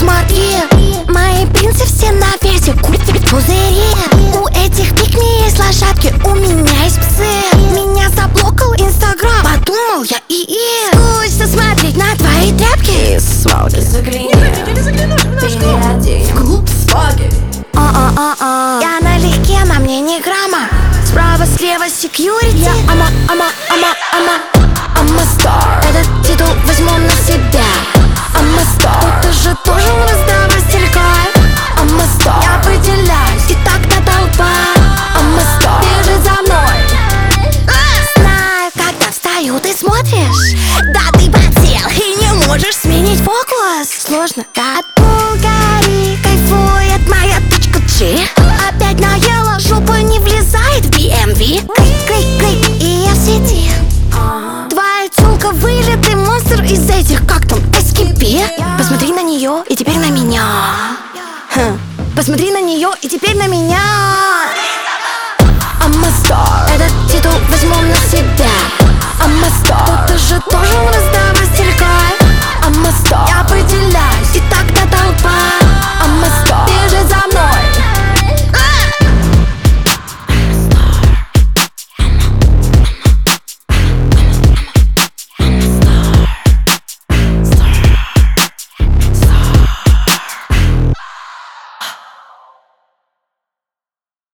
смотри. Мои принцы все на весе, пузыри. У этих пикми есть лошадки, у меня есть псы. Меня заблокал Инстаграм, подумал я скучно смотреть на твои тряпки. Свалки, загляни. Переоденем Свалки. Я налегке, на мне не грамма. Справа, слева секьюрити. Я I'm a star. Этот титул возьму на себя. I'm a star. Кто-то же должен раздавать стилька. I'm a star. Я выделяюсь, и тогда толпа. I'm a star. Ты же за мной. Знаю, когда встаю, ты смотришь. Да, ты потел и не можешь сменить фокус. Сложно, да? От Булгари кайфует моя точка G. Опять наела, жопа не влезает в BMW. Клик-клик-клик, и я в сети. Твоя тёлка вылитый монстр из этих, как там, SKP. Посмотри на нее и теперь на меня. Посмотри на нее и теперь на меня. I'm a star. Этот титул возьму на себя. I'm a star. Кто-то же должен